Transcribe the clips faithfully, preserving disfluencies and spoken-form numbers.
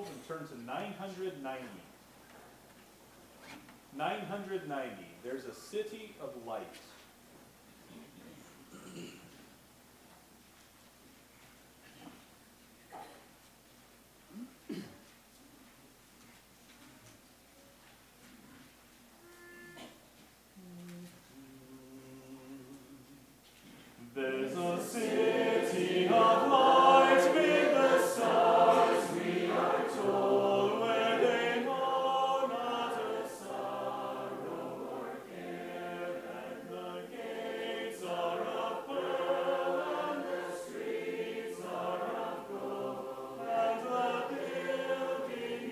Bibles and turn to nine hundred ninety. nine hundred ninety, there's a city of light. There's a city of light with the stars, we are told, where they know not a sorrow or care, and the gates are of pearl, and the streets are of gold, and the building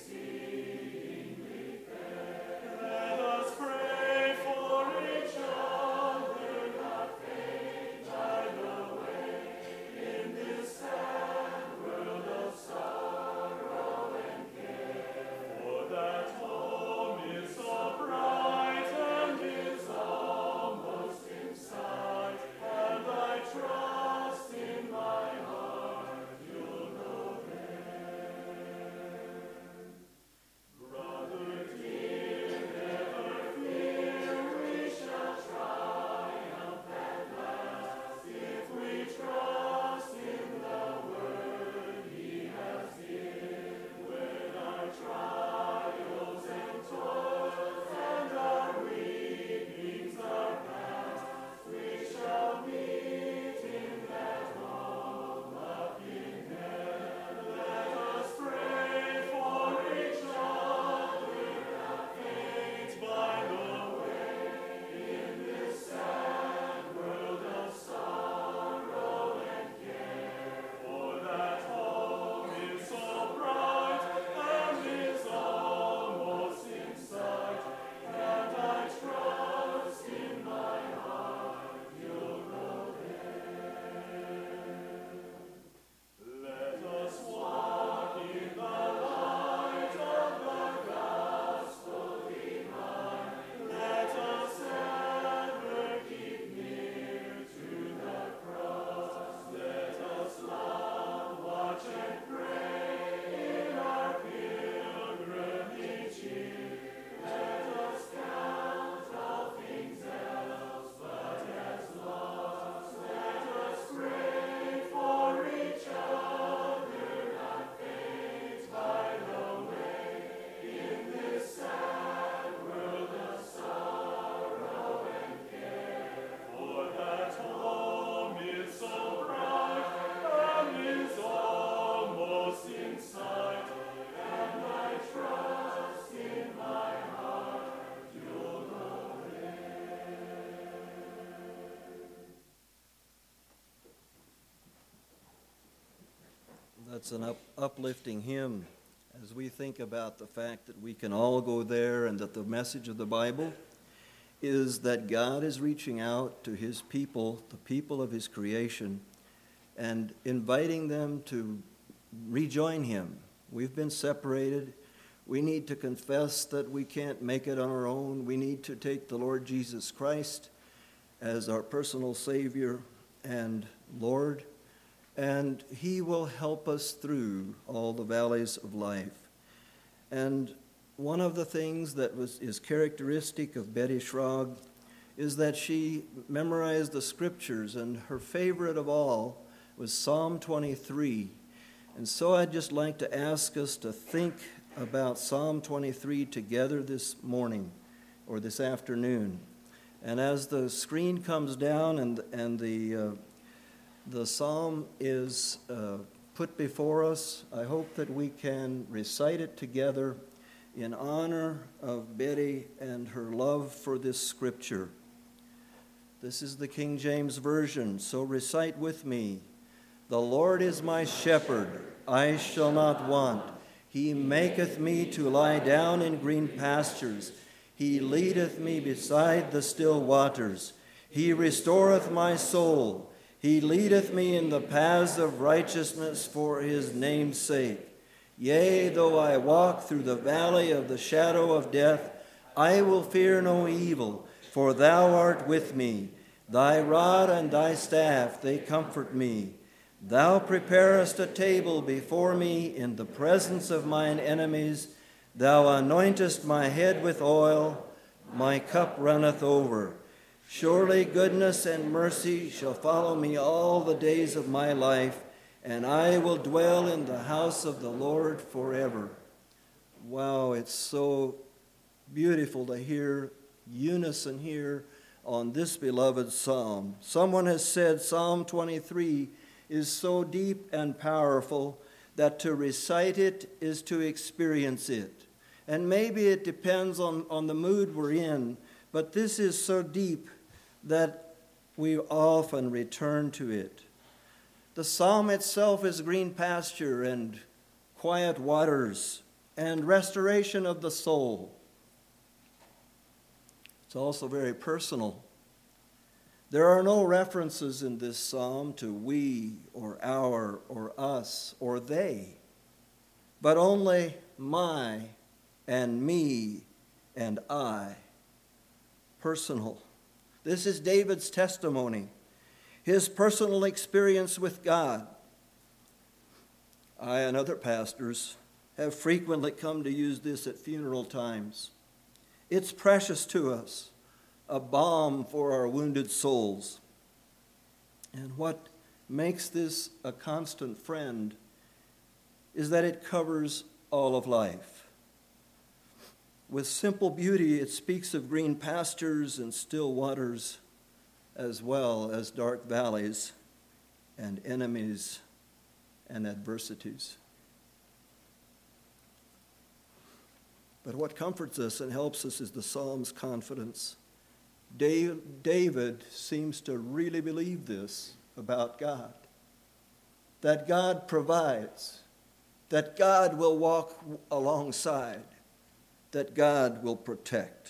exceedingly fair. Let us pray for each other, not faint by the way, in this sad world of sorrow and care. For that home is so bright and is almost in sight, and I trust in my heart you'll go there. Brother dear, never fear, we shall triumph at last, if we trust in the word he has given. When our trials and toils and our weepings are past, we shall meet in that home up in heaven. Let us pray for each other, not faint by the way, in this sad world of sorrow and care. For that home is so bright and is almost in sight, and I trust in my heart you'll go there. Let us walk in the light of the gospel divine. Let us ever keep near to the cross. Let us love, watch, and pray in our pilgrimage here. Let us count all things else but as loss. Let us pray for each other, not faint by the way, in this sad world of sorrow and care. For that home is so bright and is almost in sight, and I trust in my heart you'll go there. That's an up, uplifting hymn as we think about the fact that we can all go there, and that the message of the Bible is that God is reaching out to his people, the people of his creation, and inviting them to rejoin him. We've been separated. We need to confess that we can't make it on our own. We need to take the Lord Jesus Christ as our personal Savior and Lord, and he will help us through all the valleys of life. And one of the things that was is characteristic of Betty Schrag is that she memorized the scriptures, and her favorite of all was Psalm twenty-three. And so I'd just like to ask us to think about Psalm twenty-three together this morning or this afternoon. And as the screen comes down and and the uh, the psalm is uh, put before us, I hope that we can recite it together in honor of Betty and her love for this scripture. This is the King James Version, so recite with me. The Lord is my shepherd, I shall not want. He maketh me to lie down in green pastures. He leadeth me beside the still waters. He restoreth my soul. He leadeth me in the paths of righteousness for his name's sake. Yea, though I walk through the valley of the shadow of death, I will fear no evil, for thou art with me. Thy rod and thy staff, they comfort me. Thou preparest a table before me in the presence of mine enemies. Thou anointest my head with oil, my cup runneth over. Surely goodness and mercy shall follow me all the days of my life, and I will dwell in the house of the Lord forever. Wow, it's so beautiful to hear unison here on this beloved psalm. Someone has said Psalm twenty-three is so deep and powerful that to recite it is to experience it. And maybe it depends on, on the mood we're in, but this is so deep that we often return to it. The psalm itself is green pasture and quiet waters and restoration of the soul. It's also very personal. There are no references in this psalm to we or our or us or they, but only my and me and I. Personal. This is David's testimony, his personal experience with God. I and other pastors have frequently come to use this at funeral times. It's precious to us, a balm for our wounded souls. And what makes this a constant friend is that it covers all of life. With simple beauty, it speaks of green pastures and still waters, as well as dark valleys and enemies and adversities. But what comforts us and helps us is the Psalm's confidence. David seems to really believe this about God, that God provides, that God will walk alongside, that God will protect.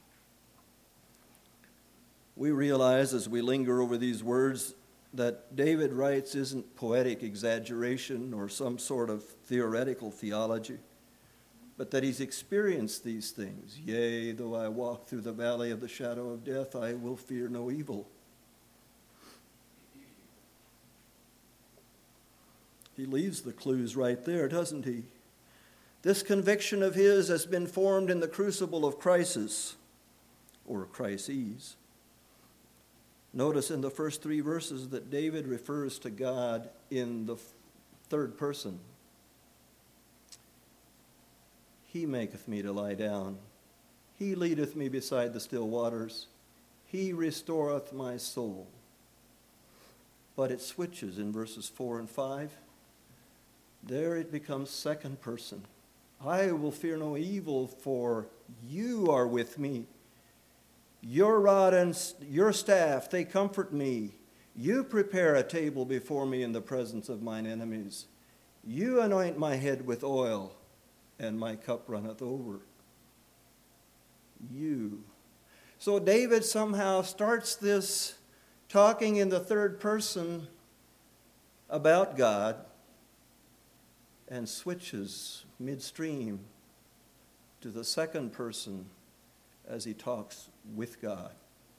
We realize as we linger over these words that David writes isn't poetic exaggeration or some sort of theoretical theology, but that he's experienced these things. Yea, though I walk through the valley of the shadow of death, I will fear no evil. He leaves the clues right there, doesn't he? This conviction of his has been formed in the crucible of crisis, or crises. Notice in the first three verses that David refers to God in the third person. He maketh me to lie down. He leadeth me beside the still waters. He restoreth my soul. But it switches in verses four and five. There it becomes second person. I will fear no evil, for you are with me. Your rod and your staff, they comfort me. You prepare a table before me in the presence of mine enemies. You anoint my head with oil, and my cup runneth over. You. So David somehow starts this talking in the third person about God and switches midstream to the second person as he talks with God.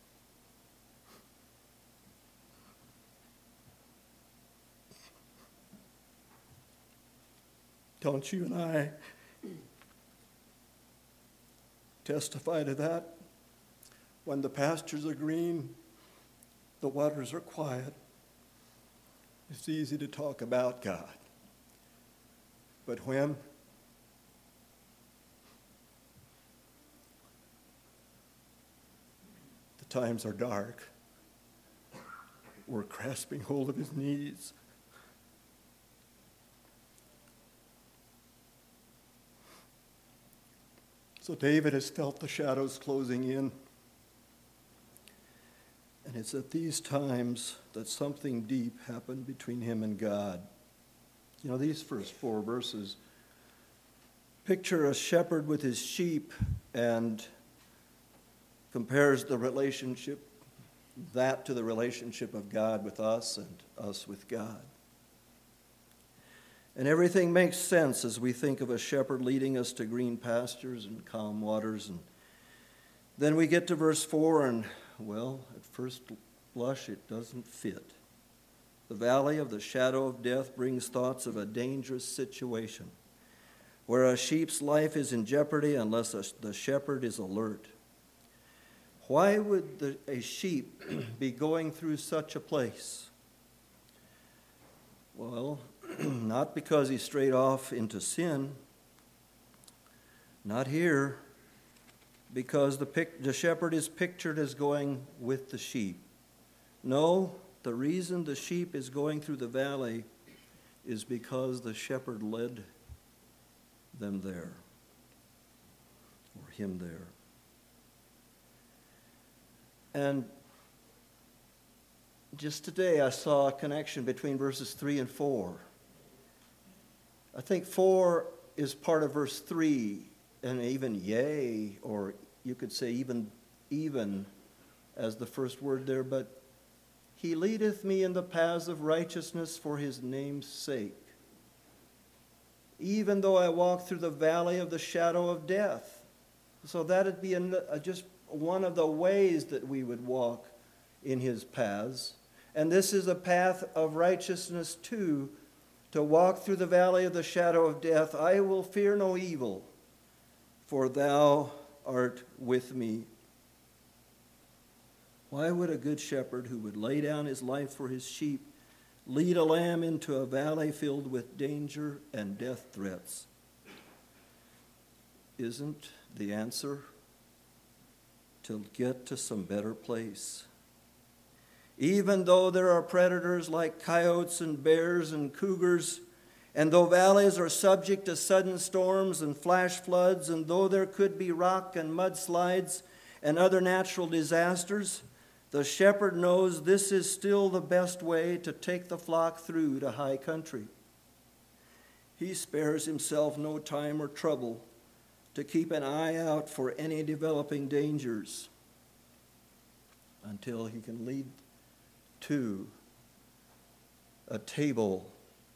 Don't you and I testify to that? When the pastures are green, the waters are quiet. It's easy to talk about God. But when the times are dark, we're grasping hold of his knees. So David has felt the shadows closing in. And it's at these times that something deep happened between him and God. You know, these first four verses picture a shepherd with his sheep and compares the relationship, that to the relationship of God with us and us with God. And everything makes sense as we think of a shepherd leading us to green pastures and calm waters. And then we get to verse four, and, well, at first blush, it doesn't fit. The valley of the shadow of death brings thoughts of a dangerous situation where a sheep's life is in jeopardy unless a, the shepherd is alert. Why would the, a sheep be going through such a place? Well, not because he strayed off into sin. Not here. Because the, pic, the shepherd is pictured as going with the sheep. No, the reason the sheep is going through the valley is because the shepherd led them there, or him there. And just today I saw a connection between verses three and four. I think four is part of verse three, and even yea, or you could say even, even as the first word there, but he leadeth me in the paths of righteousness for his name's sake. Even though I walk through the valley of the shadow of death. So that'd be an, uh, just one of the ways that we would walk in his paths. And this is a path of righteousness too, to walk through the valley of the shadow of death. I will fear no evil, for thou art with me. Why would a good shepherd who would lay down his life for his sheep lead a lamb into a valley filled with danger and death threats? Isn't the answer to get to some better place? Even though there are predators like coyotes and bears and cougars, and though valleys are subject to sudden storms and flash floods, and though there could be rock and mudslides and other natural disasters, the shepherd knows this is still the best way to take the flock through to high country. He spares himself no time or trouble to keep an eye out for any developing dangers until he can lead to a table,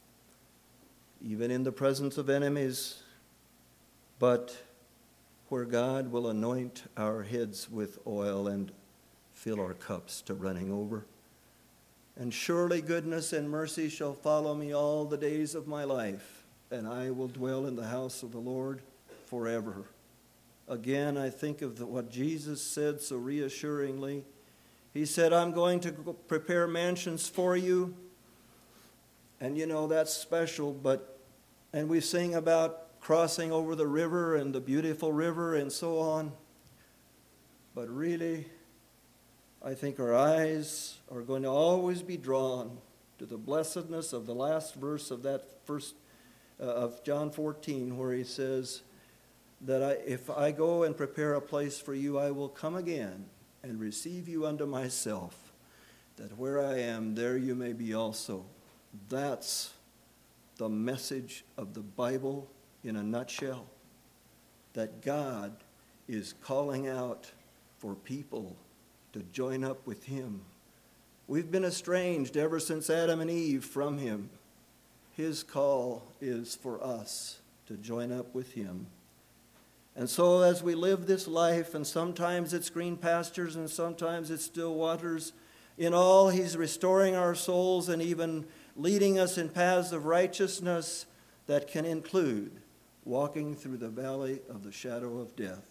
even in the presence of enemies, but where God will anoint our heads with oil and fill our cups to running over. And surely goodness and mercy shall follow me all the days of my life, and I will dwell in the house of the Lord forever. Again, I think of the, what Jesus said so reassuringly. He said, I'm going to prepare mansions for you. And you know, that's special, but, and we sing about crossing over the river and the beautiful river and so on. But really, I think our eyes are going to always be drawn to the blessedness of the last verse of that first uh, of John fourteen, where he says that I, if I go and prepare a place for you, I will come again and receive you unto myself, that where I am, there you may be also. That's the message of the Bible in a nutshell, that God is calling out for people to join up with him. We've been estranged ever since Adam and Eve from him. His call is for us to join up with him. And so as we live this life, and sometimes it's green pastures and sometimes it's still waters, in all he's restoring our souls and even leading us in paths of righteousness that can include walking through the valley of the shadow of death.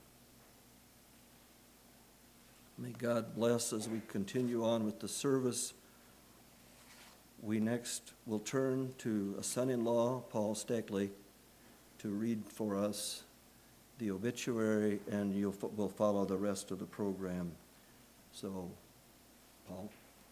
May God bless as we continue on with the service. We next will turn to a son-in-law, Paul Steckley, to read for us the obituary, and you'll, we'll follow the rest of the program. So, Paul.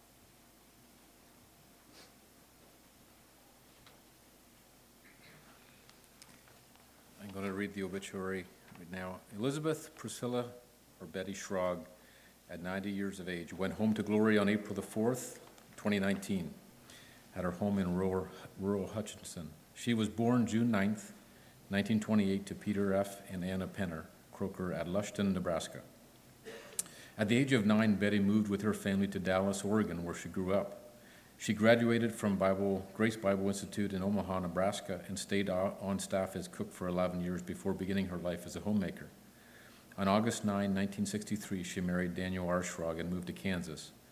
I'm going to read the obituary right now. Elizabeth Priscilla, or Betty Schrog, at ninety years of age, went home to glory on April the fourth, twenty nineteen, at her home in rural, rural Hutchinson. She was born June ninth, nineteen twenty-eight, to Peter F. and Anna Penner Croker at Lushton, Nebraska. At the age of nine, Betty moved with her family to Dallas, Oregon, where she grew up. She graduated from Bible, Grace Bible Institute in Omaha, Nebraska, and stayed on staff as cook for eleven years before beginning her life as a homemaker. On August ninth, nineteen sixty-three, she married Daniel R. Schrog and moved to Kansas.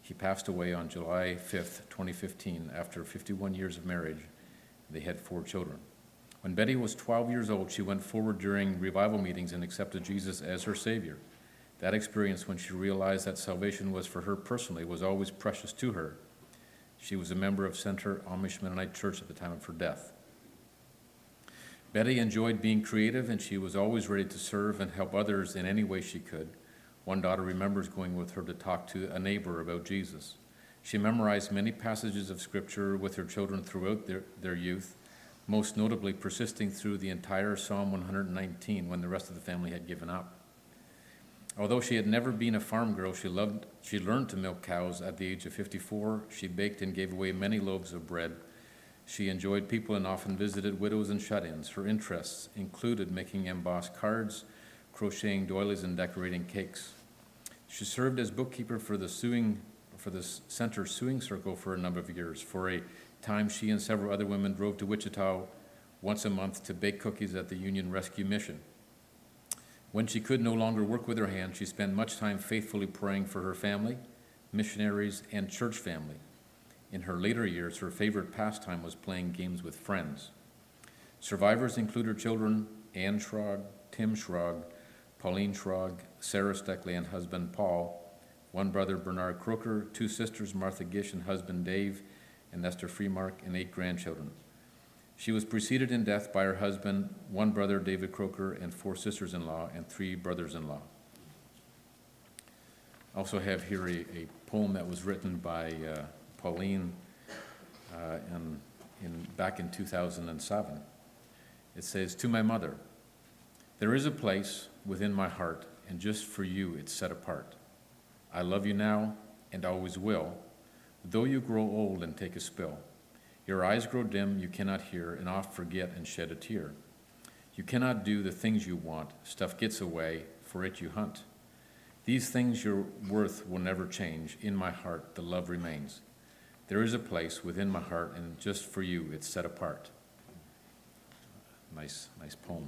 He passed away on July fifth, twenty fifteen, after fifty-one years of marriage. They had four children. When Betty was twelve years old, she went forward during revival meetings and accepted Jesus as her Savior. That experience, when she realized that salvation was for her personally, was always precious to her. She was a member of Center Amish Mennonite Church at the time of her death. Betty enjoyed being creative, and she was always ready to serve and help others in any way she could. One daughter remembers going with her to talk to a neighbor about Jesus. She memorized many passages of Scripture with her children throughout their, their youth, most notably persisting through the entire Psalm one hundred nineteen when the rest of the family had given up. Although she had never been a farm girl, she loved, she learned to milk cows at the age of fifty-four. She baked and gave away many loaves of bread. She enjoyed people and often visited widows and shut-ins. Her interests included making embossed cards, crocheting doilies, and decorating cakes. She served as bookkeeper for the sewing, for the Center Sewing Circle for a number of years. For a time, she and several other women drove to Wichita once a month to bake cookies at the Union Rescue Mission. When she could no longer work with her hands, she spent much time faithfully praying for her family, missionaries, and church family. In her later years, her favorite pastime was playing games with friends. Survivors include her children, Anne Schrog, Tim Schrog, Pauline Schrog, Sarah Steckley, and husband Paul, one brother Bernard Croker, two sisters Martha Gish and husband Dave, and Esther Freemark, and eight grandchildren. She was preceded in death by her husband, one brother David Croker, and four sisters-in-law, and three brothers-in-law. I also have here a, a poem that was written by uh, Pauline uh, in, in, back in two thousand seven. It says, "To my mother, there is a place within my heart, and just for you it's set apart. I love you now and always will, though you grow old and take a spill. Your eyes grow dim, you cannot hear, and oft forget and shed a tear. You cannot do the things you want, stuff gets away, for it you hunt. These things your worth will never change, in my heart the love remains. There is a place within my heart, and just for you it's set apart." Nice, nice poem.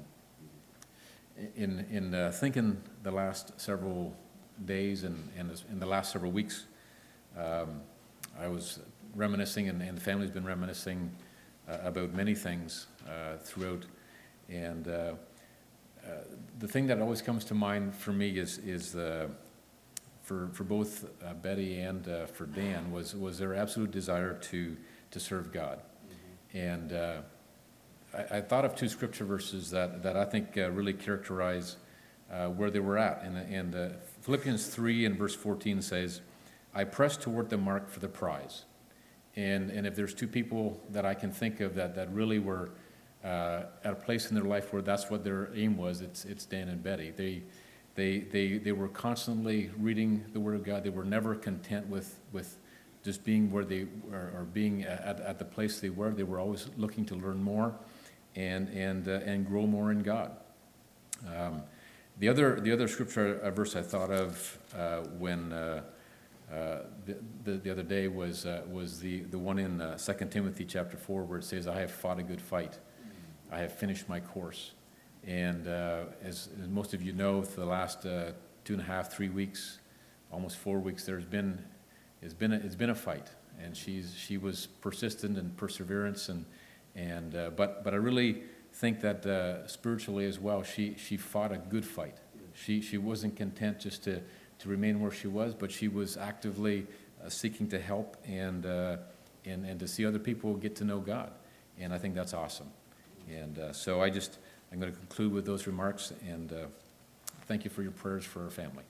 In, in uh, thinking the last several days and, and in the last several weeks, um, I was reminiscing, and, and the family's been reminiscing uh, about many things uh, throughout. And uh, uh, the thing that always comes to mind for me is, is uh, for, for both uh, Betty and uh, for Dan, was, was their absolute desire to, to serve God. Mm-hmm. And uh, I, I thought of two scripture verses that, that I think uh, really characterize uh, where they were at. And, and uh, Philippians three and verse fourteen says, "I press toward the mark for the prize." And, and if there's two people that I can think of that, that really were uh, at a place in their life where that's what their aim was, it's, it's Dan and Betty. They, they, they, they were constantly reading the Word of God. They were never content with, with just being where they were, or being at, at the place they were. They were always looking to learn more and, and, uh, and grow more in God. Um, the other, the other scripture verse I thought of uh, when uh, Uh, the, the, the other day was uh, was the, the one in uh, Second Timothy chapter four, where it says, "I have fought a good fight. I have finished my course." And uh, as, as most of you know, for the last uh, two and a half, three weeks, almost four weeks, there's been it's been a, it's been a fight, and she's she was persistent and perseverance, and and uh, but but I really think that uh, spiritually as well, she she fought a good fight. She she wasn't content just to. to remain where she was, but she was actively uh, seeking to help and, uh, and and to see other people get to know God, and I think that's awesome. And uh, so I just I'm going to conclude with those remarks, and uh, thank you for your prayers for our family.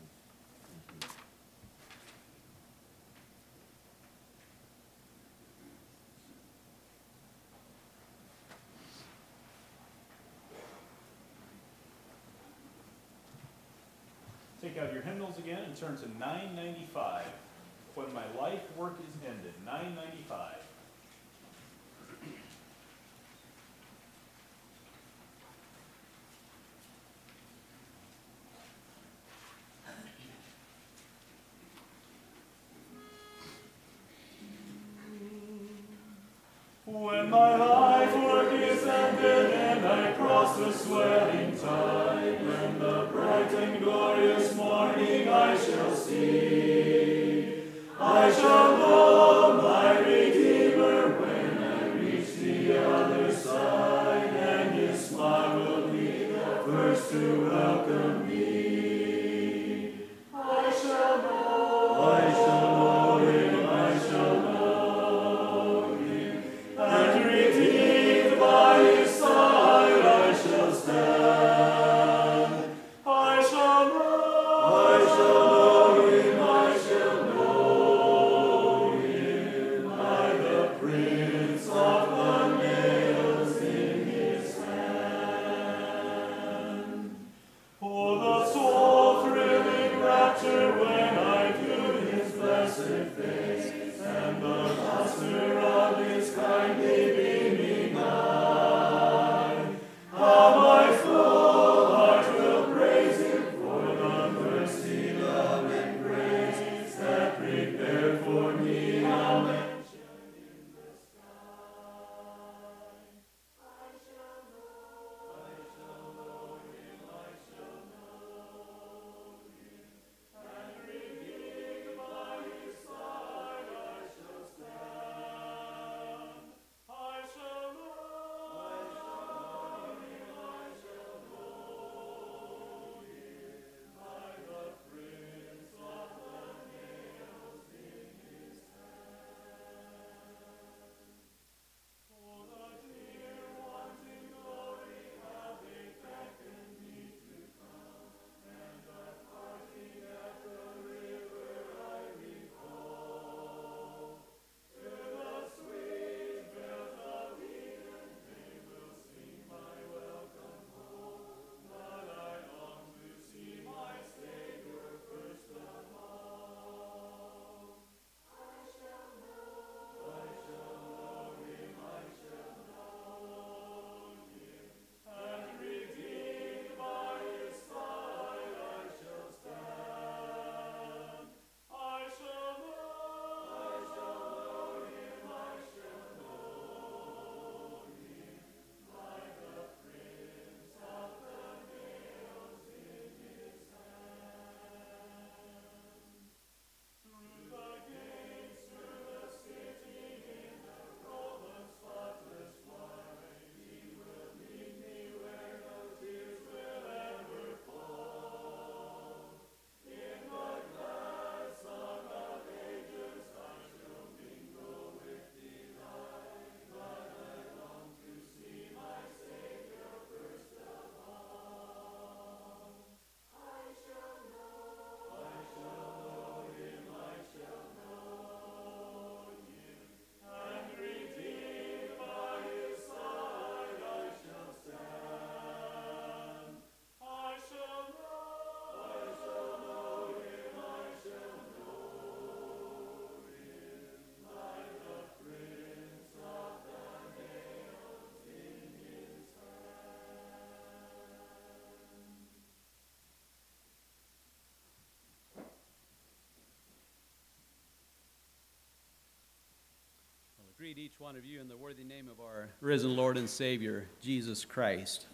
Take out your hymnals again and turn to nine ninety-five. "When My Life Work Is Ended," nine ninety-five. When my life work is ended and I cross the swelling tide, when the bright and glorious morning I shall see, greet each one of you in the worthy name of our risen Lord and Savior, Jesus Christ.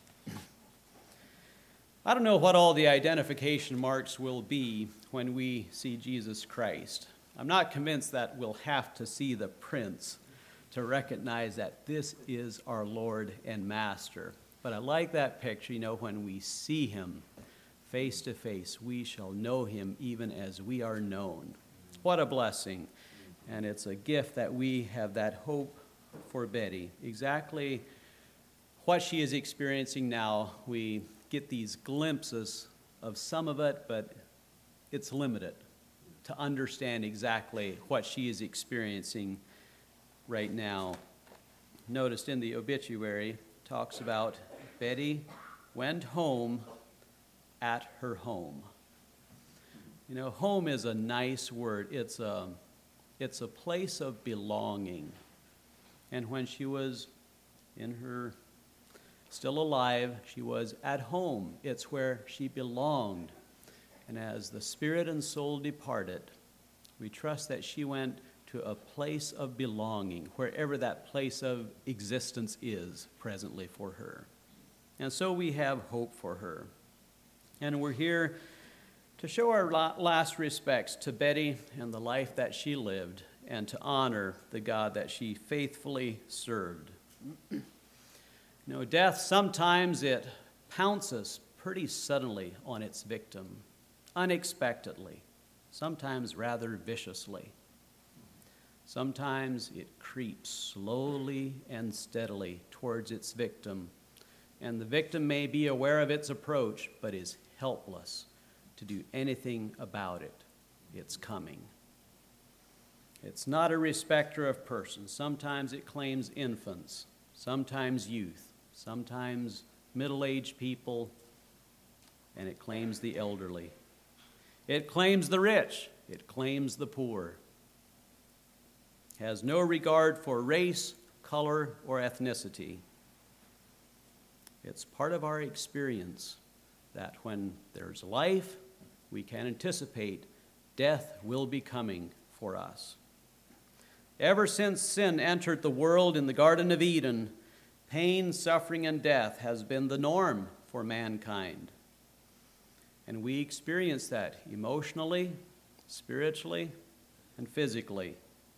I don't know what all the identification marks will be when we see Jesus Christ. I'm not convinced that we'll have to see the prints to recognize that this is our Lord and Master. But I like that picture, you know, when we see him face to face, we shall know him even as we are known. What a blessing. And it's a gift that we have that hope for Betty. Exactly what she is experiencing now, we get these glimpses of some of it, but it's limited to understand exactly what she is experiencing right now. Noticed in the obituary, talks about Betty went home at her home. You know, home is a nice word. It's a, it's a place of belonging. And when she was in her, still alive, she was at home. It's where she belonged. And as the spirit and soul departed, we trust that she went to a place of belonging, wherever that place of existence is presently for her. And so we have hope for her. And we're here to show our last respects to Betty and the life that she lived, and to honor the God that she faithfully served. You know, death, sometimes it pounces pretty suddenly on its victim, unexpectedly, sometimes rather viciously. Sometimes it creeps slowly and steadily towards its victim, and the victim may be aware of its approach, but is helpless to do anything about it. It's coming. It's not a respecter of persons. Sometimes it claims infants, sometimes youth, sometimes middle-aged people, and it claims the elderly. It claims the rich. It claims the poor. Has no regard for race, color, or ethnicity. It's part of our experience that when there's life, we can anticipate death will be coming for us. Ever since sin entered the world in the Garden of Eden, pain, suffering, and death has been the norm for mankind. And we experience that emotionally, spiritually, and physically.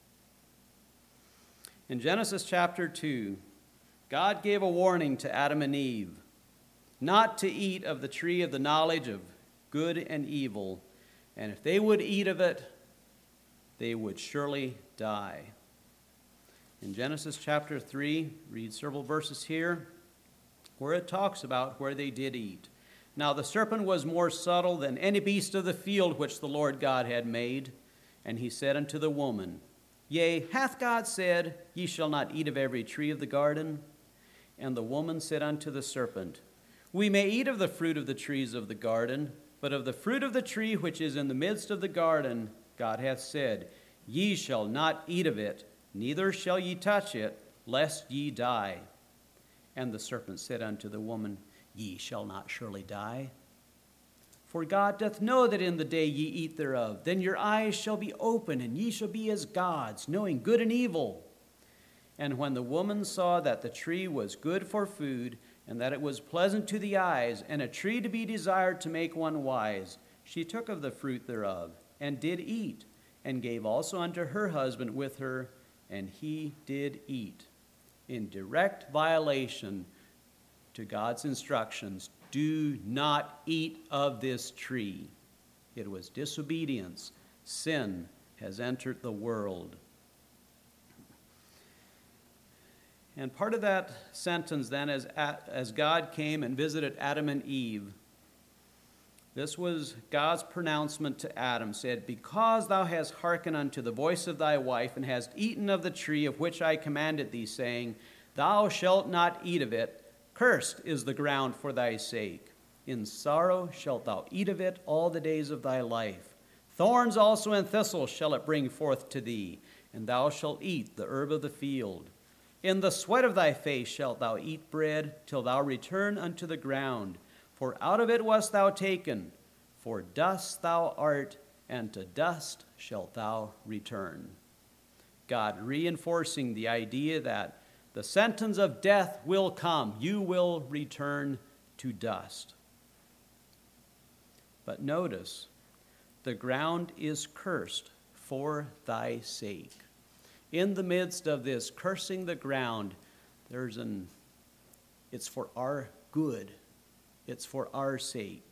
In Genesis chapter two, God gave a warning to Adam and Eve not to eat of the tree of the knowledge of good and evil, and if they would eat of it, they would surely die. In Genesis chapter three, read several verses here, where it talks about where they did eat. Now the serpent was more subtle than any beast of the field which the Lord God had made. And he said unto the woman, Yea, hath God said, Ye shall not eat of every tree of the garden? And the woman said unto the serpent, We may eat of the fruit of the trees of the garden, but of the fruit of the tree which is in the midst of the garden, God hath said, Ye shall not eat of it, neither shall ye touch it, lest ye die. And the serpent said unto the woman, Ye shall not surely die. For God doth know that in the day ye eat thereof, then your eyes shall be open, and ye shall be as gods, knowing good and evil. And when the woman saw that the tree was good for food, and that it was pleasant to the eyes, and a tree to be desired to make one wise, she took of the fruit thereof, and did eat, and gave also unto her husband with her, and he did eat. In direct violation to God's instructions, do not eat of this tree. It was disobedience. Sin has entered the world. And part of that sentence then, as, as God came and visited Adam and Eve, this was God's pronouncement to Adam, said, Because thou hast hearkened unto the voice of thy wife, and hast eaten of the tree of which I commanded thee, saying, Thou shalt not eat of it, cursed is the ground for thy sake. In sorrow shalt thou eat of it all the days of thy life. Thorns also and thistles shall it bring forth to thee, and thou shalt eat the herb of the field. In the sweat of thy face shalt thou eat bread, till thou return unto the ground. For out of it wast thou taken, for dust thou art, and to dust shalt thou return. God reinforcing the idea that the sentence of death will come. You will return to dust. But notice, the ground is cursed for thy sake. In the midst of this cursing the ground, there's an, it's for our good. It's for our sake.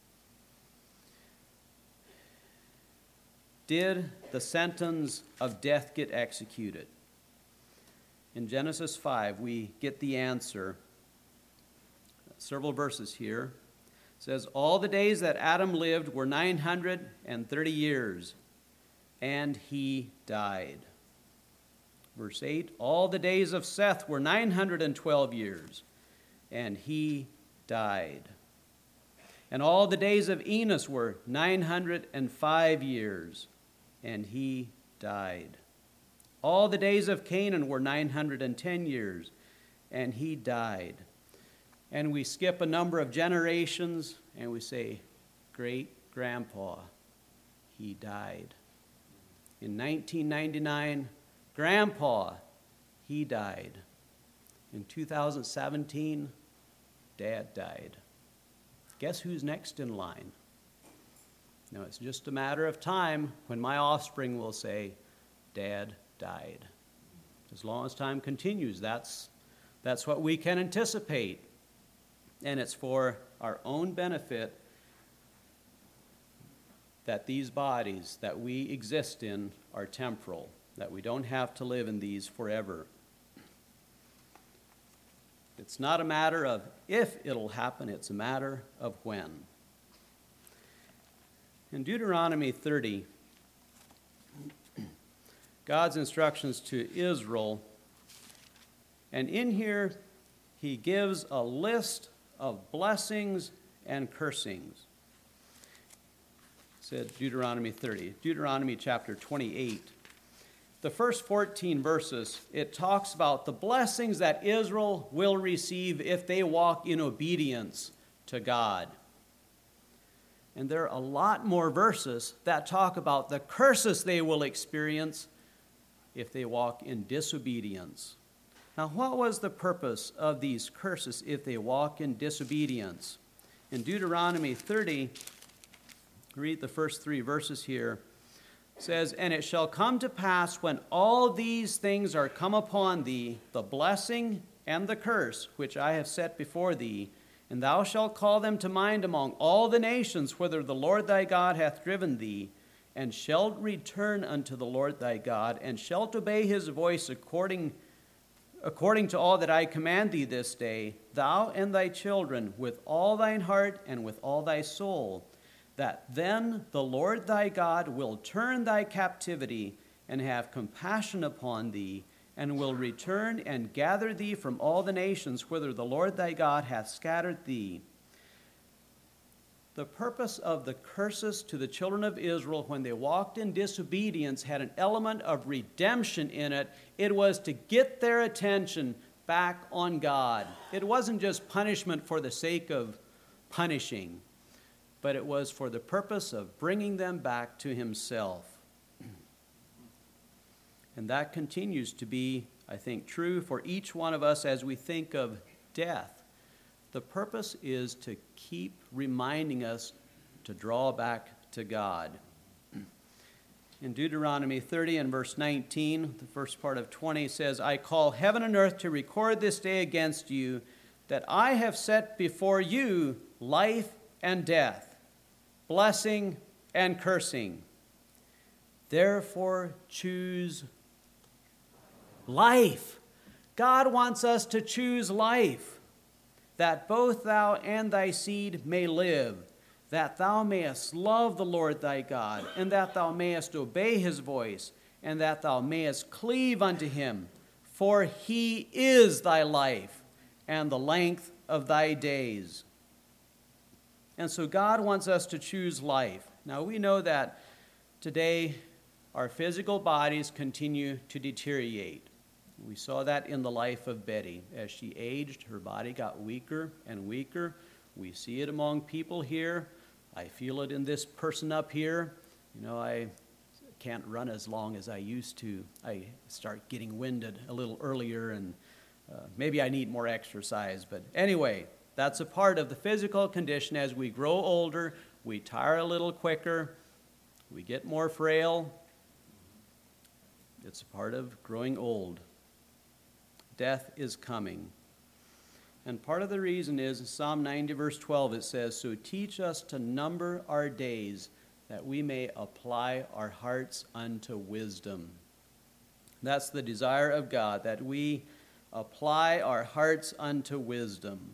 Did the sentence of death get executed? In Genesis five, we get the answer. Several verses here. It says, all the days that Adam lived were nine hundred thirty years, and he died. Verse eight, all the days of Seth were nine hundred twelve years, and he died. And all the days of Enos were nine hundred five years, and he died. All the days of Canaan were nine hundred ten years, and he died. And we skip a number of generations, and we say, great-grandpa, he died. In nineteen ninety-nine, grandpa, he died. In two thousand seventeen, dad died. Guess who's next in line? Now, it's just a matter of time when my offspring will say, Dad died. As long as time continues, that's, that's what we can anticipate. And it's for our own benefit that these bodies that we exist in are temporal, that we don't have to live in these forever. It's not a matter of if it'll happen, it's a matter of when. In Deuteronomy thirty, God's instructions to Israel, and in here he gives a list of blessings and cursings. It said Deuteronomy thirty. Deuteronomy chapter twenty-eight. The first fourteen verses, it talks about the blessings that Israel will receive if they walk in obedience to God. And there are a lot more verses that talk about the curses they will experience if they walk in disobedience. Now, what was the purpose of these curses if they walk in disobedience? In Deuteronomy thirty, read the first three verses here. It says, and it shall come to pass when all these things are come upon thee, the blessing and the curse which I have set before thee, and thou shalt call them to mind among all the nations whither the Lord thy God hath driven thee, and shalt return unto the Lord thy God, and shalt obey his voice according, according to all that I command thee this day, thou and thy children, with all thine heart and with all thy soul, that then the Lord thy God will turn thy captivity and have compassion upon thee, and will return and gather thee from all the nations whither the Lord thy God hath scattered thee. The purpose of the curses to the children of Israel when they walked in disobedience had an element of redemption in it. It was to get their attention back on God. It wasn't just punishment for the sake of punishing, but it was for the purpose of bringing them back to himself. And that continues to be, I think, true for each one of us as we think of death. The purpose is to keep reminding us to draw back to God. In Deuteronomy thirty and verse nineteen, the first part of twenty says, I call heaven and earth to record this day against you, that I have set before you life and death, blessing and cursing. Therefore choose life. God wants us to choose life, that both thou and thy seed may live, that thou mayest love the Lord thy God, and that thou mayest obey his voice, and that thou mayest cleave unto him, for he is thy life and the length of thy days. And so God wants us to choose life. Now we know that today our physical bodies continue to deteriorate. We saw that in the life of Betty. As she aged, her body got weaker and weaker. We see it among people here. I feel it in this person up here. You know, I can't run as long as I used to. I start getting winded a little earlier, and uh, maybe I need more exercise. But anyway, that's a part of the physical condition. As we grow older, we tire a little quicker, we get more frail. It's a part of growing old. Death is coming. And part of the reason is in Psalm ninety, verse twelve, it says, "So teach us to number our days, that we may apply our hearts unto wisdom." That's the desire of God, that we apply our hearts unto wisdom.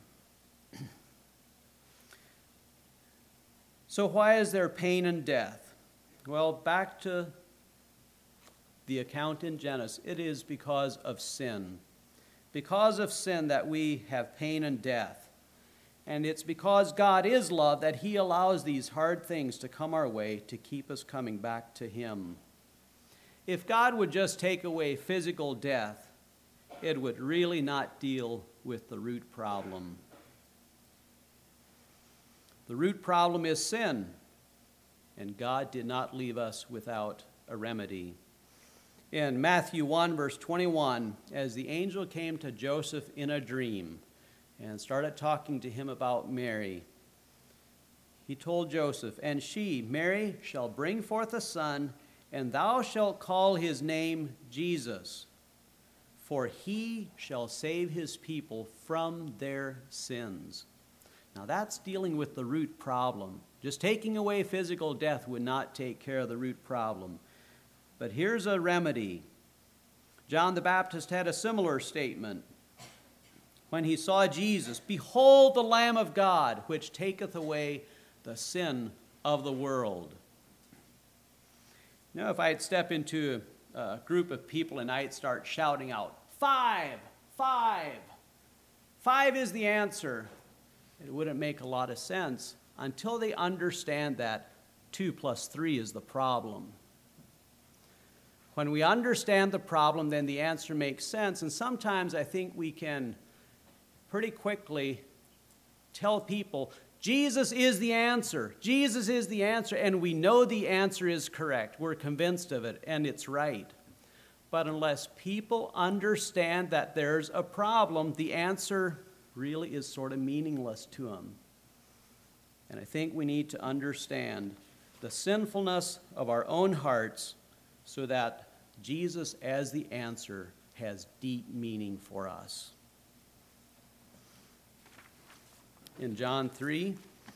So why is there pain and death? Well, back to the account in Genesis. It is because of sin. Because of sin that we have pain and death. And it's because God is love that He allows these hard things to come our way to keep us coming back to Him. If God would just take away physical death, it would really not deal with the root problem. The root problem is sin, and God did not leave us without a remedy. In Matthew one, verse twenty-one, as the angel came to Joseph in a dream and started talking to him about Mary, he told Joseph, "And she, Mary, shall bring forth a son, and thou shalt call his name Jesus, for he shall save his people from their sins." Now that's dealing with the root problem. Just taking away physical death would not take care of the root problem. But here's a remedy. John the Baptist had a similar statement when he saw Jesus. "Behold the Lamb of God, which taketh away the sin of the world." Now, if I'd step into a group of people and I'd start shouting out, "Five, five, five is the answer," it wouldn't make a lot of sense until they understand that two plus three is the problem. When we understand the problem, then the answer makes sense. And sometimes I think we can pretty quickly tell people, Jesus is the answer. Jesus is the answer. And we know the answer is correct. We're convinced of it, and it's right. But unless people understand that there's a problem, the answer really is sort of meaningless to them. And I think we need to understand the sinfulness of our own hearts, so that Jesus as the answer has deep meaning for us. In John three,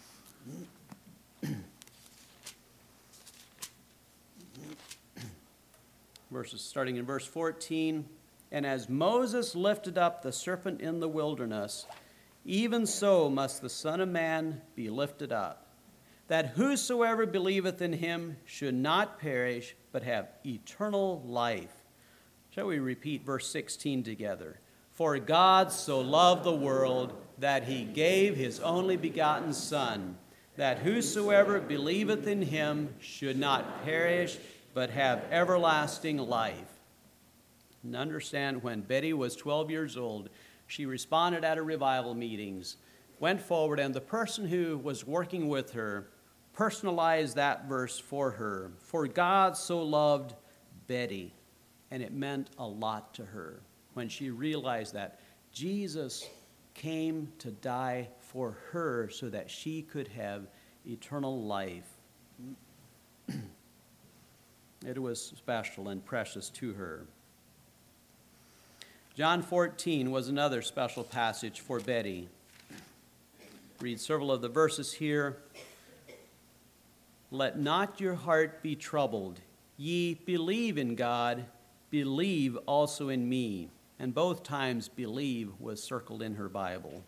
verses starting in verse fourteen, "And as Moses lifted up the serpent in the wilderness, even so must the Son of Man be lifted up, that whosoever believeth in him should not perish, but have eternal life." Shall we repeat verse sixteen together? "For God so loved the world, that he gave his only begotten Son, that whosoever believeth in him should not perish, but have everlasting life." And understand, when Betty was twelve years old, she responded at a revival meetings, went forward, and the person who was working with her personalized that verse for her. For God so loved Betty. And it meant a lot to her when she realized that Jesus came to die for her so that she could have eternal life. It was special and precious to her. John fourteen was another special passage for Betty. Read several of the verses here. "Let not your heart be troubled. Ye believe in God, believe also in me." And both times believe was circled in her Bible.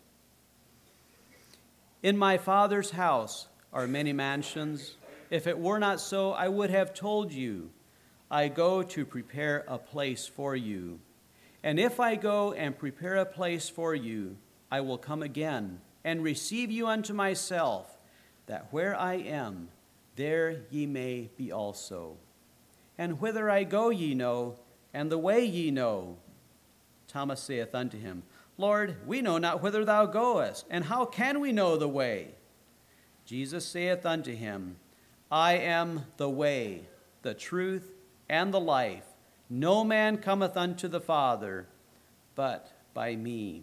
"In my Father's house are many mansions. If it were not so, I would have told you. I go to prepare a place for you. And if I go and prepare a place for you, I will come again and receive you unto myself, that where I am, there ye may be also. And whither I go ye know, and the way ye know." Thomas saith unto him, "Lord, we know not whither thou goest, and how can we know the way?" Jesus saith unto him, "I am the way, the truth, and the life. No man cometh unto the Father but by me.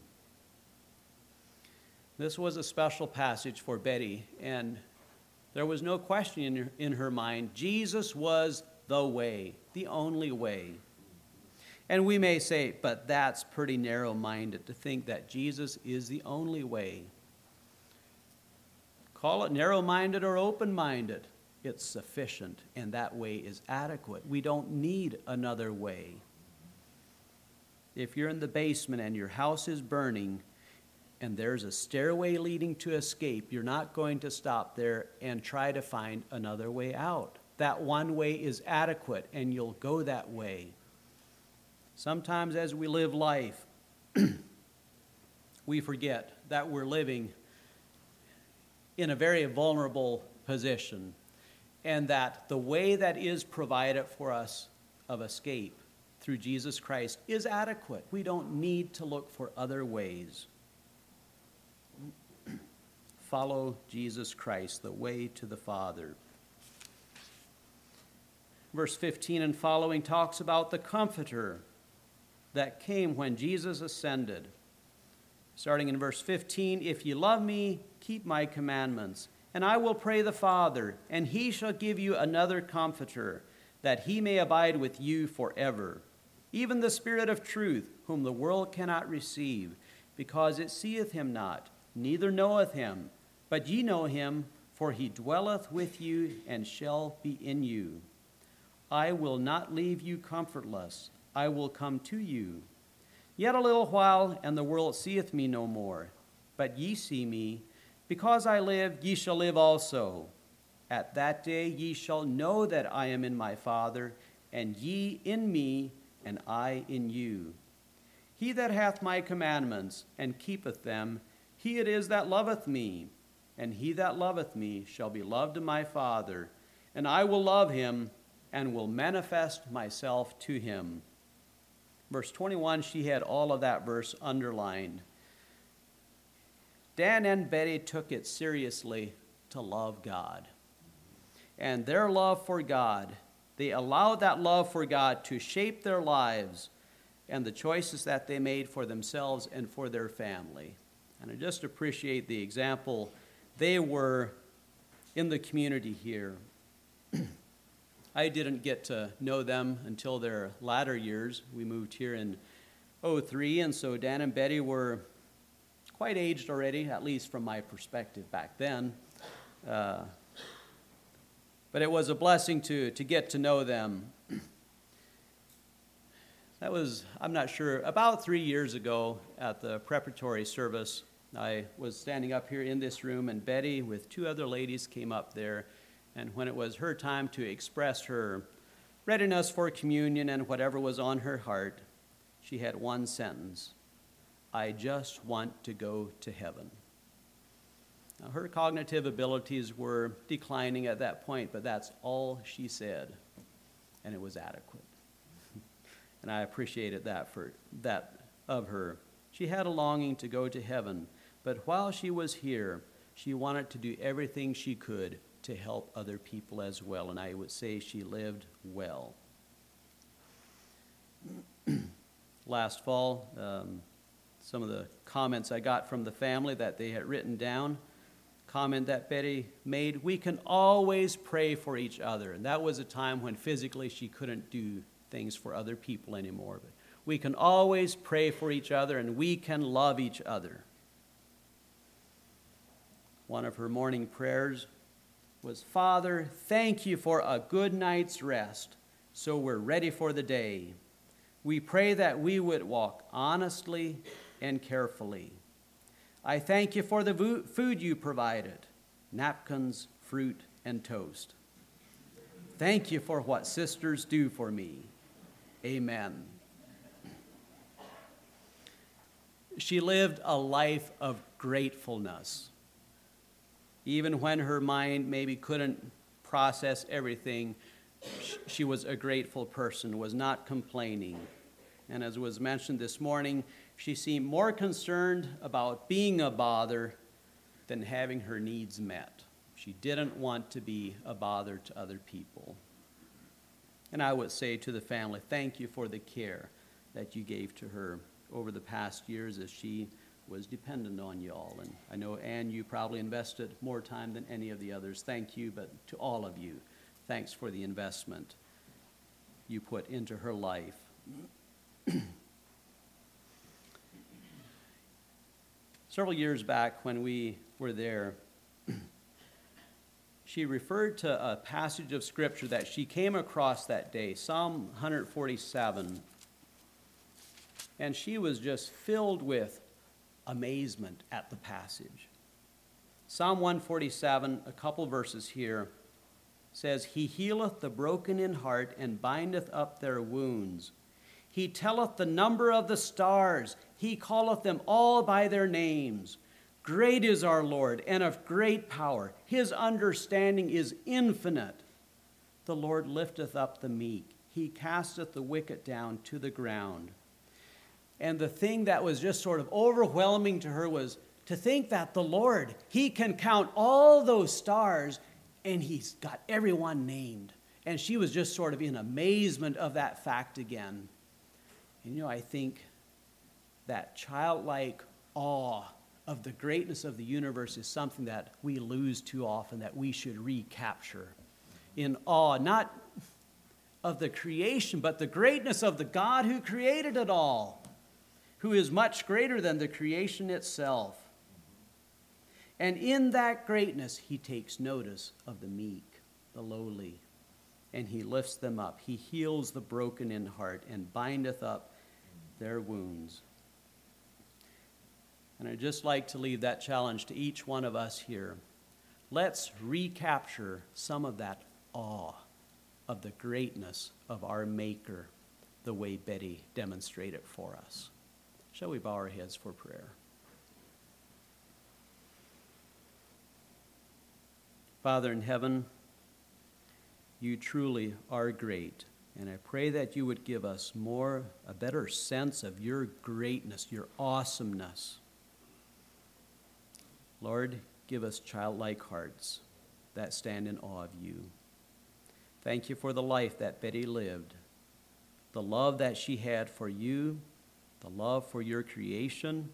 This was a special passage for Betty, and there was no question in her, in her mind. Jesus was the way, the only way. And we may say, but that's pretty narrow-minded to think that Jesus is the only way. Call it narrow-minded or open-minded. It's sufficient, and that way is adequate. We don't need another way. If you're in the basement and your house is burning and there's a stairway leading to escape, you're not going to stop there and try to find another way out. That one way is adequate, and you'll go that way. Sometimes as we live life, we forget that we're living in a very vulnerable position, and that the way that is provided for us of escape through Jesus Christ is adequate. We don't need to look for other ways. Follow Jesus Christ, the way to the Father. Verse fifteen and following talks about the Comforter that came when Jesus ascended. Starting in verse fifteen, if ye love me, keep my commandments, and I will pray the Father, and he shall give you another Comforter, that he may abide with you forever, even the Spirit of truth, whom the world cannot receive, because it seeth him not, neither knoweth him. But ye know him, for he dwelleth with you and shall be in you. I will not leave you comfortless. I will come to you. Yet a little while, and the world seeth me no more. But ye see me. Because I live, ye shall live also. At that day ye shall know that I am in my Father, and ye in me, and I in you. He that hath my commandments, and keepeth them, he it is that loveth me. And he that loveth me shall be loved of my Father, and I will love him, and will manifest myself to him. Verse twenty-one, she had all of that verse underlined. Dan and Betty took it seriously to love God. And their love for God, they allowed that love for God to shape their lives and the choices that they made for themselves and for their family. And I just appreciate the example they were in the community here. I didn't get to know them until their latter years. We moved here in oh three, and so Dan and Betty were quite aged already, at least from my perspective back then. Uh, but it was a blessing to, to get to know them. That was, I'm not sure, about three years ago at the preparatory service. I was standing up here in this room, and Betty with two other ladies came up there. And when it was her time to express her readiness for communion and whatever was on her heart, she had one sentence: I just want to go to heaven. Now, her cognitive abilities were declining at that point, but that's all she said, and it was adequate. And I appreciated that for that of her. She had a longing to go to heaven, but while she was here, she wanted to do everything she could to help other people as well, and I would say she lived well. Last fall, um, some of the comments I got from the family that they had written down, comment that Betty made, we can always pray for each other. And that was a time when physically she couldn't do things for other people anymore. But we can always pray for each other, and we can love each other. One of her morning prayers was, Father, thank you for a good night's rest, so we're ready for the day. We pray that we would walk honestly and carefully. I thank you for the vo- food you provided, napkins, fruit, and toast. Thank you for what sisters do for me. Amen. She lived a life of gratefulness. Even when her mind maybe couldn't process everything, she was a grateful person, was not complaining. And as was mentioned this morning, she seemed more concerned about being a bother than having her needs met. She didn't want to be a bother to other people. And I would say to the family, thank you for the care that you gave to her over the past years as she was dependent on you all. And I know, Ann, you probably invested more time than any of the others. Thank you, but to all of you, thanks for the investment you put into her life. Several years back when we were there, she referred to a passage of Scripture that she came across that day, Psalm one forty-seven. And she was just filled with amazement at the passage. Psalm one forty-seven, a couple verses here, says, He healeth the broken in heart, and bindeth up their wounds. He telleth the number of the stars. He calleth them all by their names. Great is our Lord, and of great power. His understanding is infinite. The Lord lifteth up the meek. He casteth the wicked down to the ground. And the thing that was just sort of overwhelming to her was to think that the Lord, He can count all those stars, and He's got everyone named. And she was just sort of in amazement of that fact again. And you know, I think that childlike awe of the greatness of the universe is something that we lose too often, that we should recapture. In awe, not of the creation, but the greatness of the God who created it all, who is much greater than the creation itself. And in that greatness, He takes notice of the meek, the lowly, and He lifts them up. He heals the broken in heart and bindeth up their wounds. And I'd just like to leave that challenge to each one of us here. Let's recapture some of that awe of the greatness of our Maker, the way Betty demonstrated for us. Shall we bow our heads for prayer? Father in heaven, You truly are great, and I pray that You would give us more, a better sense of Your greatness, Your awesomeness. Lord, give us childlike hearts that stand in awe of You. Thank You for the life that Betty lived, the love that she had for You, the love for Your creation.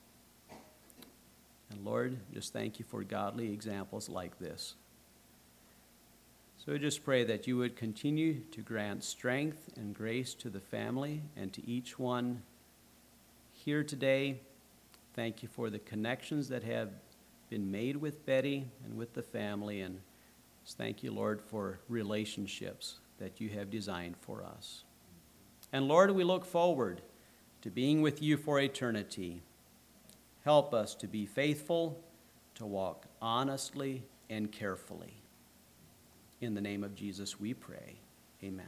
And Lord, just thank You for godly examples like this. So I just pray that You would continue to grant strength and grace to the family and to each one here today. Thank You for the connections that have been made with Betty and with the family. And just thank You, Lord, for relationships that You have designed for us. And Lord, we look forward to being with You for eternity. Help us to be faithful, to walk honestly and carefully. In the name of Jesus we pray. Amen.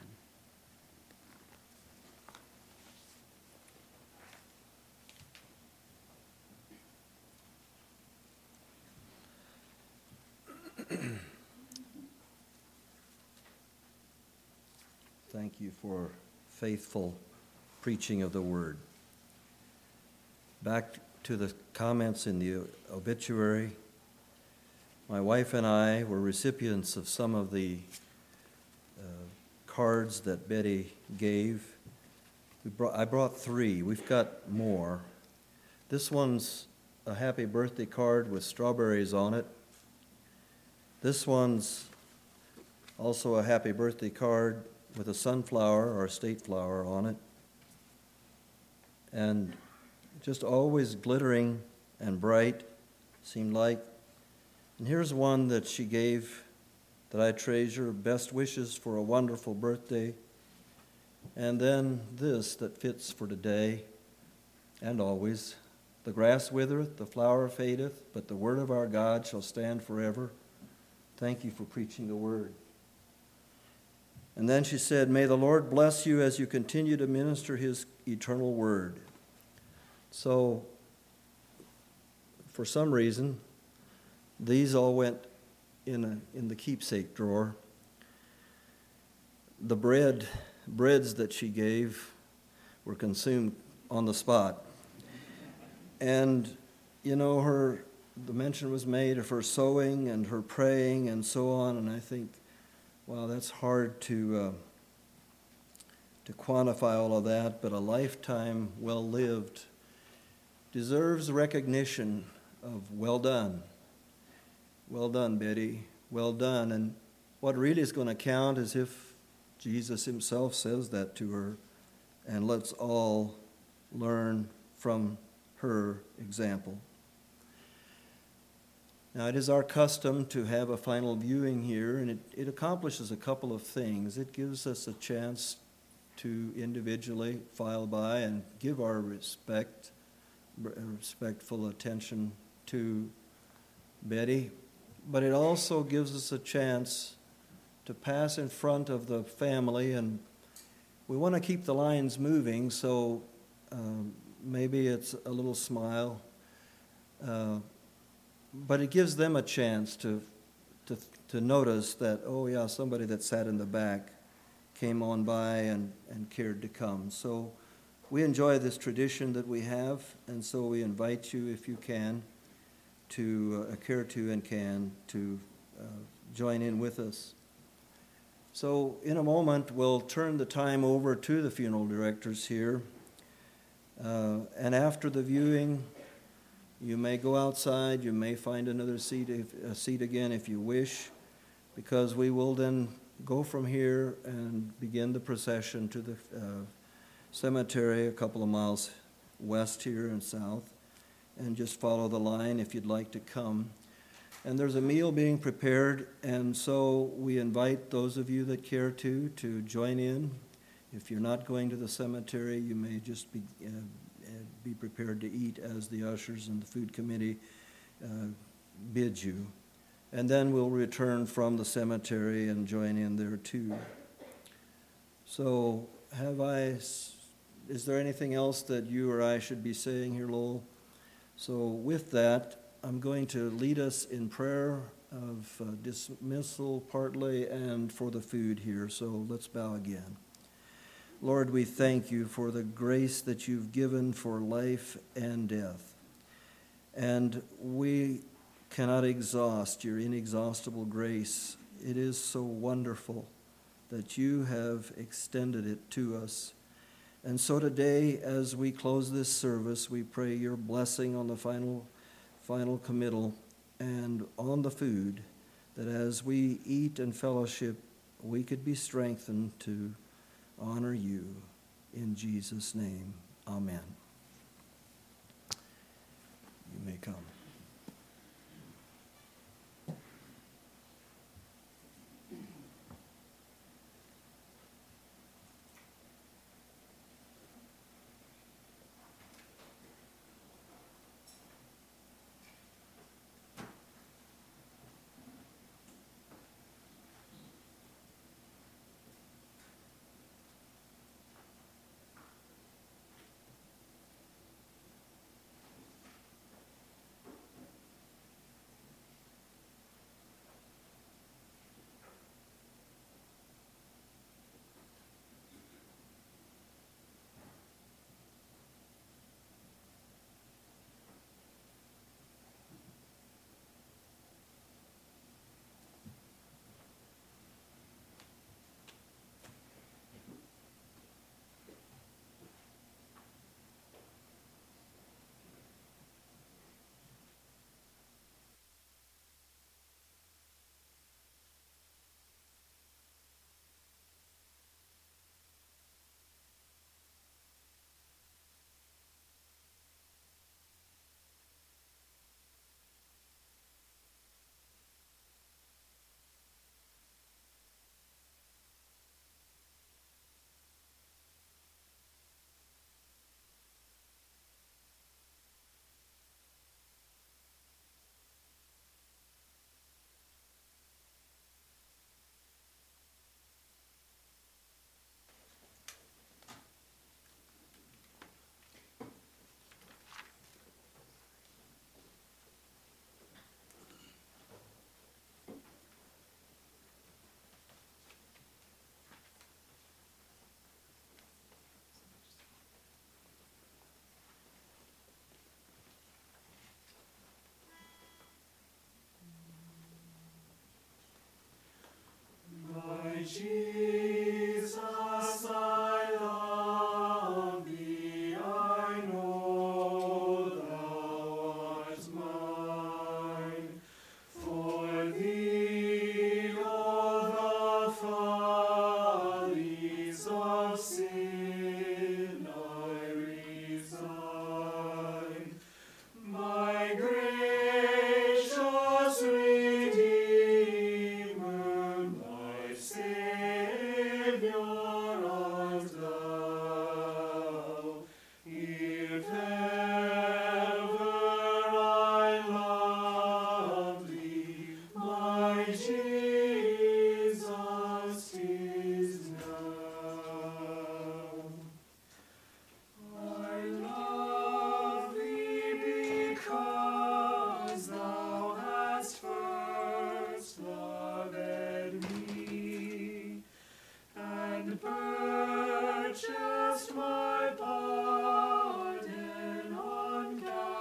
Thank you for faithful preaching of the word. Back to the comments in the obituary. My wife and I were recipients of some of the uh, cards that Betty gave. We brought, I brought three. We've got more. This one's a happy birthday card with strawberries on it. This one's also a happy birthday card with a sunflower or a state flower on it. And just always glittering and bright, seemed like. And here's one that she gave that I treasure, best wishes for a wonderful birthday. And then this that fits for today and always. The grass withereth, the flower fadeth, but the word of our God shall stand forever. Thank you for preaching the word. And then she said, may the Lord bless you as you continue to minister his eternal word. So, for some reason, these all went in a, in the keepsake drawer. The bread, breads that she gave were consumed on the spot. And, you know, her, the mention was made of her sewing and her praying and so on, and I think, wow, that's hard to uh, to quantify all of that, but a lifetime well lived deserves recognition of well done. Well done, Betty. Well done. And what really is going to count is if Jesus himself says that to her, and let's all learn from her example. Now, it is our custom to have a final viewing here, and it, it accomplishes a couple of things. It gives us a chance to individually file by and give our respect, respectful attention to Betty, but it also gives us a chance to pass in front of the family, and we want to keep the lines moving, so um, maybe it's a little smile, uh, but it gives them a chance to, to to notice that, oh yeah, somebody that sat in the back came on by and, and cared to come. So we enjoy this tradition that we have, and so we invite you, if you can, to uh, care to and can, to uh, join in with us. So in a moment, we'll turn the time over to the funeral directors here. Uh, and after the viewing, you may go outside, you may find another seat, if, a seat again if you wish, because we will then go from here and begin the procession to the uh, cemetery a couple of miles west here and south, and just follow the line if you'd like to come. And there's a meal being prepared, and so we invite those of you that care to, to join in. If you're not going to the cemetery, you may just be uh, be prepared to eat as the ushers and the food committee uh, bid you. And then we'll return from the cemetery and join in there too. So have I, is there anything else that you or I should be saying here, Lowell? So with that, I'm going to lead us in prayer of uh, dismissal partly and for the food here. So let's bow again. Lord, we thank you for the grace that you've given for life and death. And we cannot exhaust your inexhaustible grace. It is so wonderful that you have extended it to us. And so today, as we close this service, we pray your blessing on the final, final committal and on the food, that as we eat and fellowship, we could be strengthened to honor you. In Jesus' name, amen. You may come. purchased my pardon on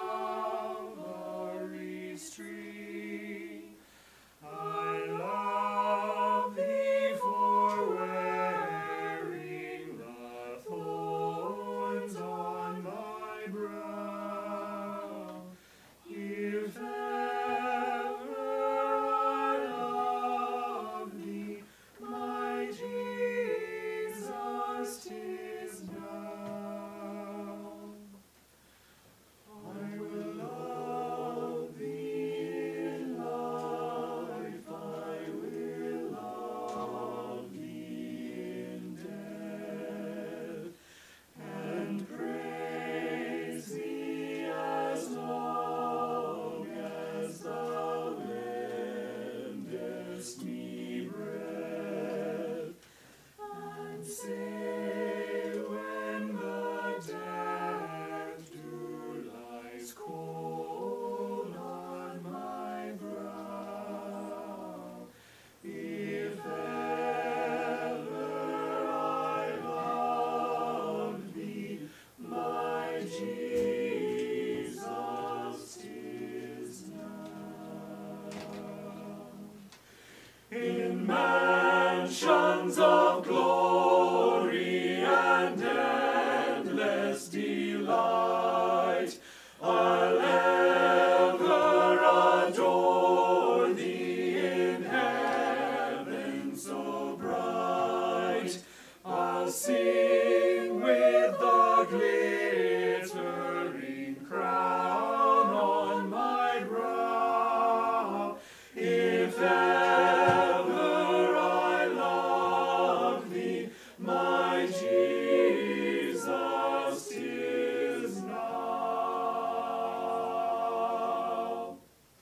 Calvary's tree. I love thee for wearing the thorns on my brow. If ever I love thee, my Jesus, 'tis now. I will love thee in life, I will love thee in death, and praise thee as long as thou lendest me breath, and say when the death dew lies cold on my brow, if ever I love thee, my Jesus, 'tis now. In mansions of glory and endless delight, I'll ever adore thee in heaven so bright. I'll sing with the glittering crown on my brow. If ever I love thee, my Jesus, 'tis now.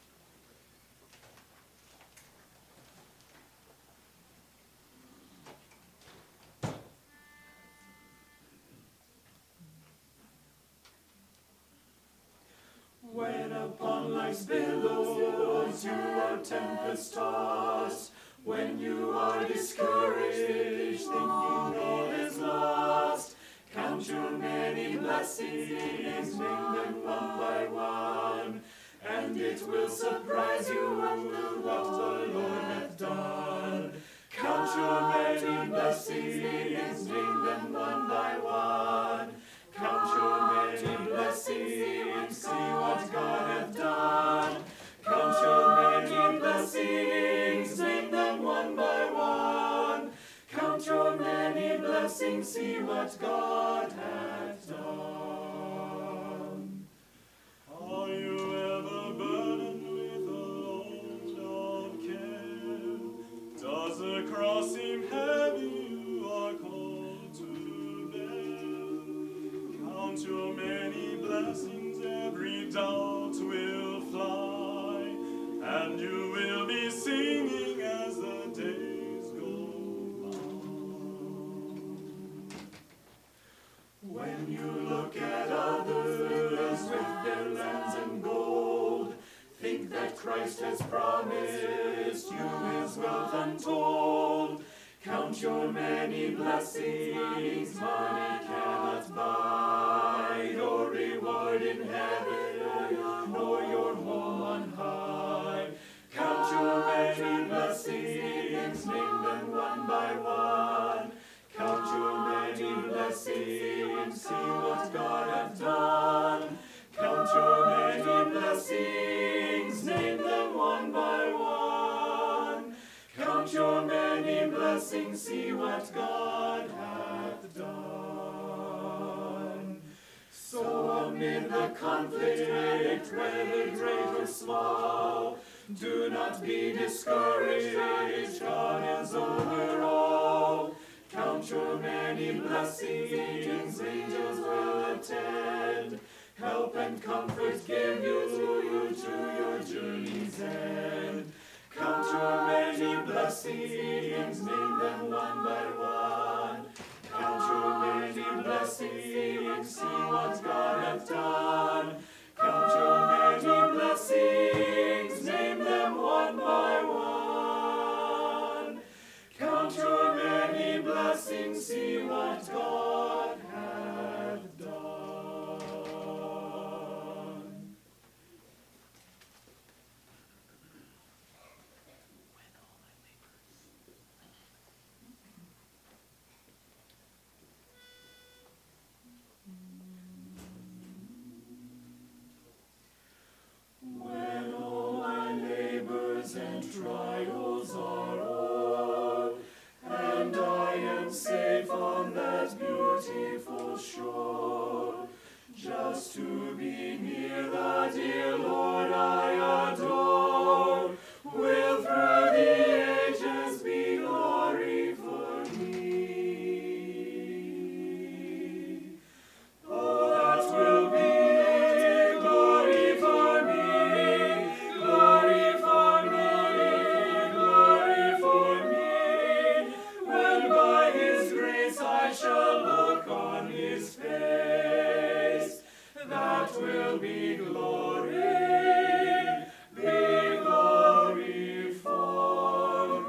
When upon life's billows you are tempest tossed, when you are discouraged, thinking all is lost, count your many blessings, name them one by one, and it will surprise you what the Lord hath done. Count your many blessings, name them one by one. Count your many blessings, see what God hath done. Count your many blessings, name them one by one. Count your many blessings, see what God hath done. Are you ever burdened with a load of care? Does the cross seem heavy you are called to bear? Count your many blessings, every doubt will fly, and you will be singing as the days go by. When you look at others with their lands and gold, think that Christ has promised you his wealth untold. Count your many blessings, money cannot buy your reward in heaven, nor your home on high. Count your many blessings, name them one by one. Count your many blessings, see what God hath done. Count your many blessings, name them one by one. Count your many blessings, see what God hath done. So amid the conflict, whether great or small, do not be discouraged, God is over all. Count your many blessings, angels will attend, help and comfort give you to your journey's end. Count your many blessings, name them one by one. Count your many blessings, see what God hath done. Count your many blessings, name them one by one. Count your many blessings, see what God shore, just to be near the dear Lord I adore, will through the ages be glory for me. Oh, that will be glory for me, glory for me, glory for me, when by His grace I shall look on His face. That will be glory, be glory for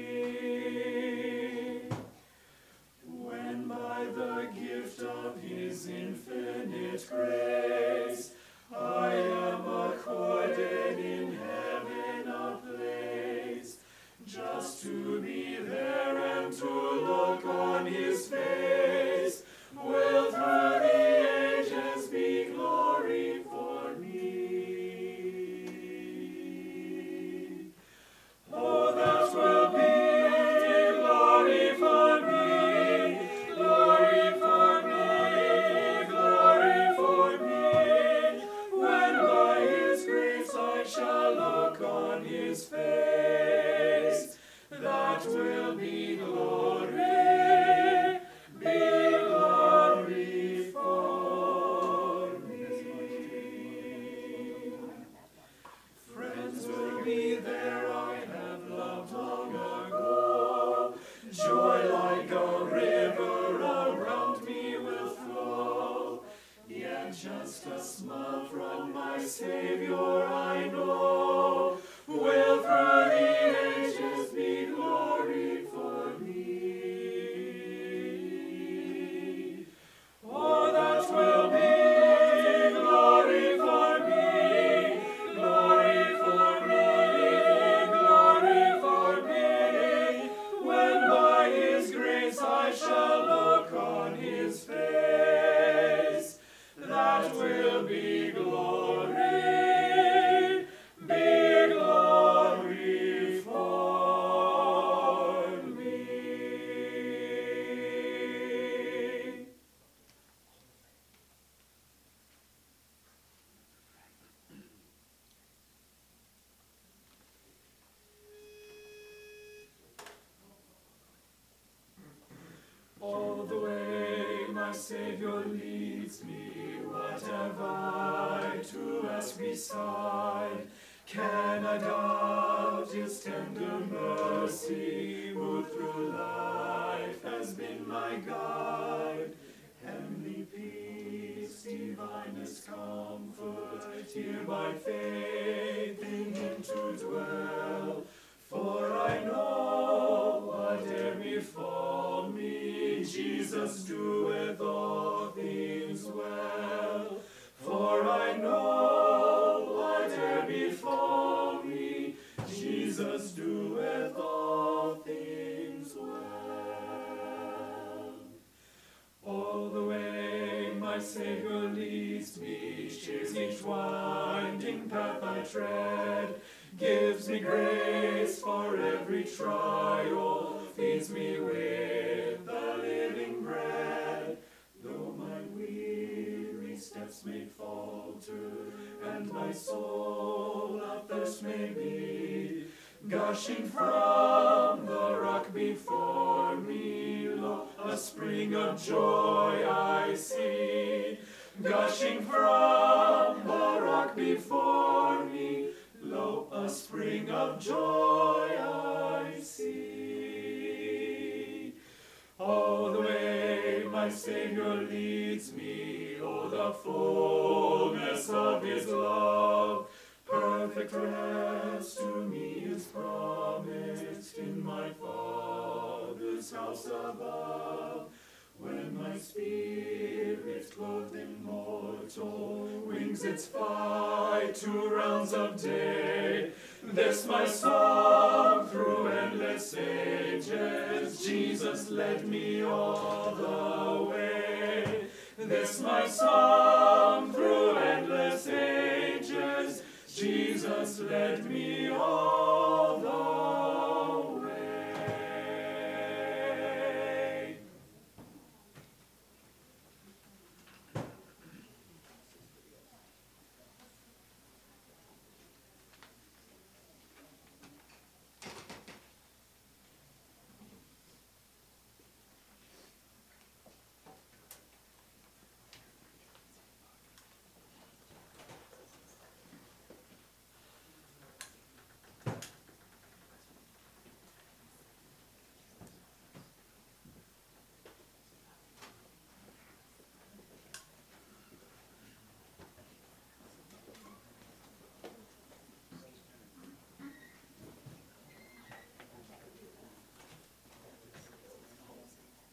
me. When by the gift of His infinite grace I am accorded in heaven a place, just to be there and to look on His face, will through the ages be glory for me. Oh, that will be glory for me, glory for me, glory for me, when by His grace I shall look on His face. That will be glory, be glory for me. Friends will be there I have loved long ago. Joy like a river around me will flow. Yet just a smile from my Savior I know will through the ages be glory for me. Oh, that will be glory for me, glory for me, glory for me, when by His grace I shall look on His face. That will be glory, be glory for me. All the way my Savior leads me, what have I to ask beside? Can I doubt His tender mercy, who through life has been my guide? Heavenly peace, divinest comfort, here by faith in Him to dwell. For I know whate'er befall me, Jesus doeth all things well. For I know whate'er befall me, Jesus doeth all things well. All the way my Savior leads me, cheers each winding path I tread, gives me grace for every trial, feeds me with the living bread. Though my weary steps may falter, and my soul athirst may be, gushing from the rock before me, lo, a spring of joy I see. Gushing from the rock before me, lo, a spring of joy I see. All the way my Savior leads me, oh, the fullness of His love. Perfect rest to me is promised in my Father's house above. When my spirit, clothed in mortal wings, its flight to realms of day, this my song through endless ages, Jesus led me all the way. This my song through endless ages, Jesus led me all